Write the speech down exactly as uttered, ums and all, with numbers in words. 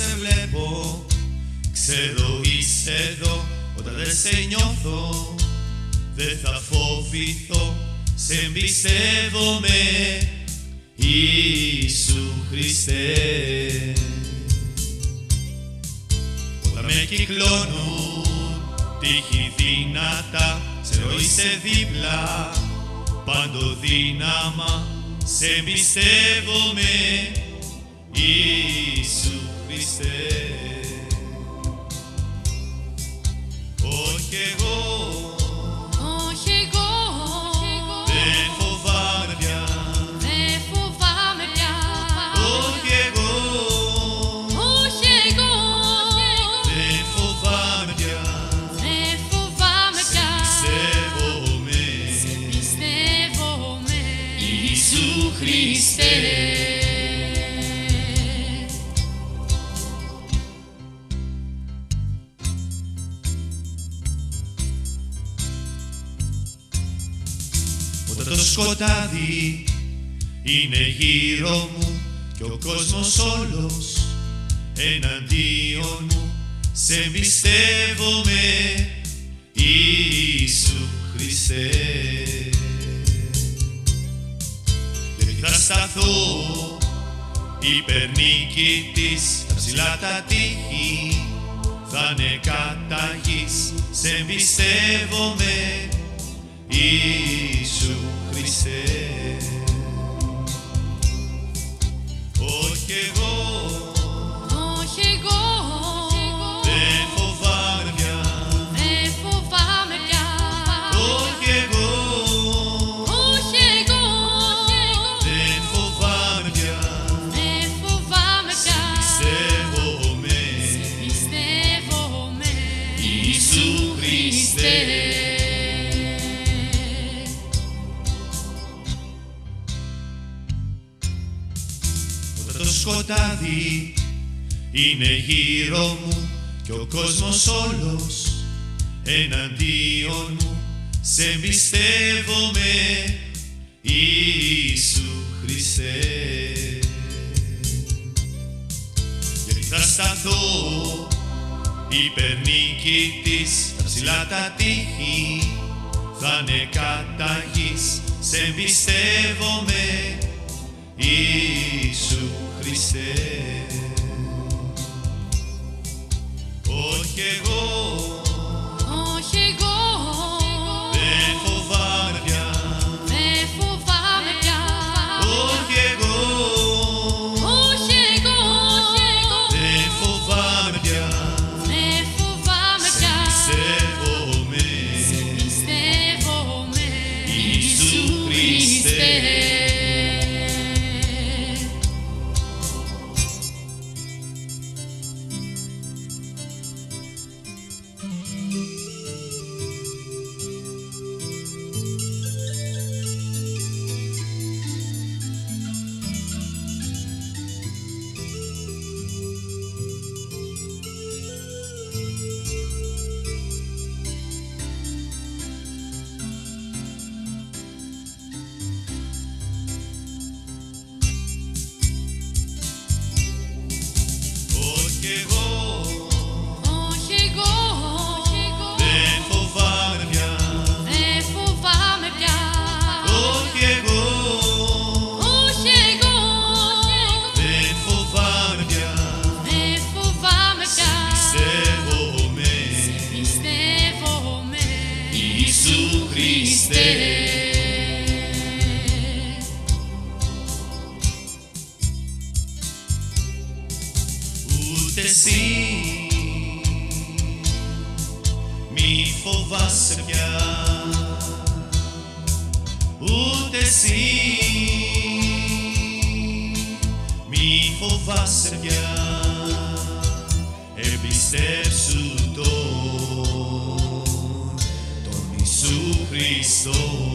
σε βλέπω, ξέρω είσαι εδώ. Όταν δεν σε νιώθω, δεν θα φοβηθώ. Σε εμπιστεύομαι, Ιησού Χριστέ. Όταν με κυκλώνουν τύχη δυνατά, ξέρω είσαι δίπλα, παντοδύναμα. Σε εμπιστεύομαι, Ιησού Χριστέ. Όχι εγώ, όχι εγώ, δεν φοβάμαι πια, δεν φοβάμαι πια. όχι εγώ, όχι εγώ, δεν φοβάμαι πια, δεν φοβάμαι σε πια. εμπιστεύομαι, Σε εμπιστεύομαι, Ιησού Χριστέ. Όταν το σκοτάδι είναι γύρω μου και ο κόσμος όλος εναντίον μου, σε εμπιστεύομαι, Ιησού Χριστέ. Γιατί θα σταθώ υπερνικητής, τα ψηλά τα τείχη θα είναι κατά γης. Σε εμπιστεύομαι, Ιησού Χριστέ. Όχι εγώ, όχι εγώ, δεν φοβάμαι πια, δεν φοβάμαι πια. όχι εγώ, όχι εγώ, δεν φοβάμαι πια, δεν φοβάμαι σε πια. εμπιστεύομαι, Πιστεύομαι, Ιησού Χριστέ. Όταν το σκοτάδι είναι γύρω μου και ο κόσμος όλος εναντίον μου, σε εμπιστεύομαι, Ιησού Χριστέ. Γιατί θα σταθώ υπερνικητής, τα ψηλά τα τείχη θα είναι κατά γης. Σε εμπιστεύομαι, Ιησού Χριστέ. Όχι εγώ, όχι εγώ, δεν φοβάμαι πια, δεν φοβάμαι πια. όχι εγώ, όχι εγώ, δεν φοβάμαι πια, δεν φοβάμαι σε πια. εμπιστεύομαι, Πιστεύομαι, Ιησού Χριστέ. Όχι εγώ, όχι εγώ, δεν φοβάμαι πια, δεν φοβάμαι πια. όχι εγώ, όχι εγώ, δεν φοβάμαι πια, δεν φοβάμαι πια. εμπιστεύομαι, Πιστεύομαι, Ιησού Χριστέ. Ούτε εσύ μη φοβάσαι πια, ούτε εσύ μη φοβάσαι πια, εμπιστεύσου τον, τον Ιησού Χριστό.